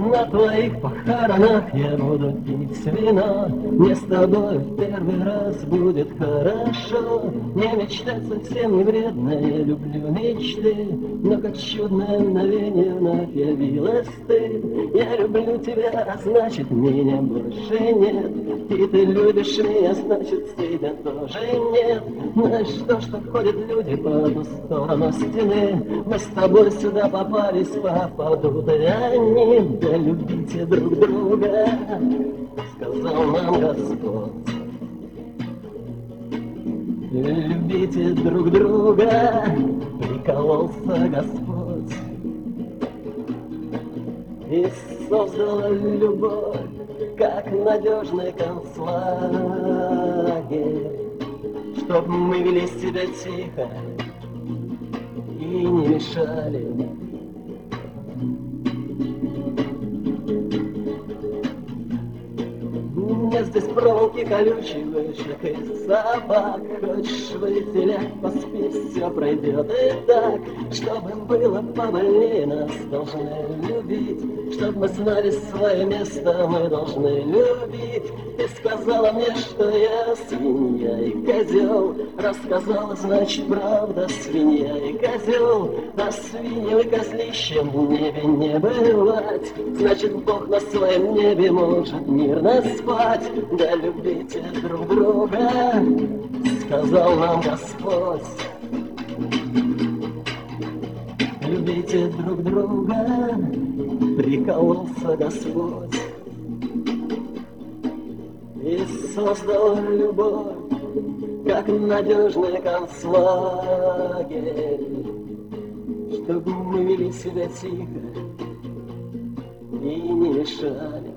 На твоих похоронах я буду пить вино. Мне с тобой в первый раз будет хорошо. Не мечтать совсем не вредно, я люблю мечты. Но как чудное мгновение вновь явилась ты. Я люблю тебя, а значит меня больше нет. И ты любишь меня, значит тебя тоже нет. Ну и что ходят люди по ту сторону стены? Мы с тобой сюда попались, попадут и они. Да любите друг друга, сказал нам Господь. Любите друг друга, прикололся Господь. И создал любовь, как надежный концлагерь, чтоб мы вели себя тихо и не мешали. У меня здесь проволоки колючие, вышек и собак. Хочешь выйти, ляг, поспи, все пройдет и так. Чтобы было побольнее, нас должны любить. Чтоб мы знали свое место, мы должны любить. Ты сказала мне, что я свинья и козел. Рассказала, значит, правда, свинья и козел. А свиньям и козлищем в небе не бывать. Значит, Бог на своем небе может мирно спать. Да любите друг друга, сказал нам Господь. Любите друг друга, прикололся Господь. И создал любовь, как надежный концлагерь, чтобы мы вели себя тихо и не мешали.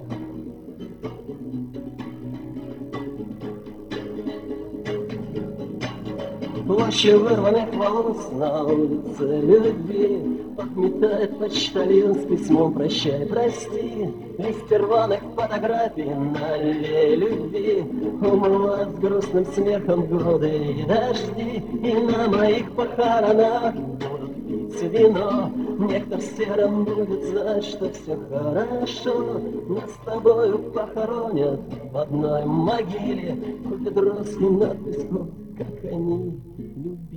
Площадь вырванных волос на улице любви подметает почтальон с письмом «Прощай, прости». Листья рваных фотографий на аллее любви умывают с грустным смехом годы и дожди. И на моих похоронах будут пить вино. Некто в сером будет знать, что все хорошо. Нас с тобою похоронят в одной могиле. Хоть дрозги над песком, как они любят.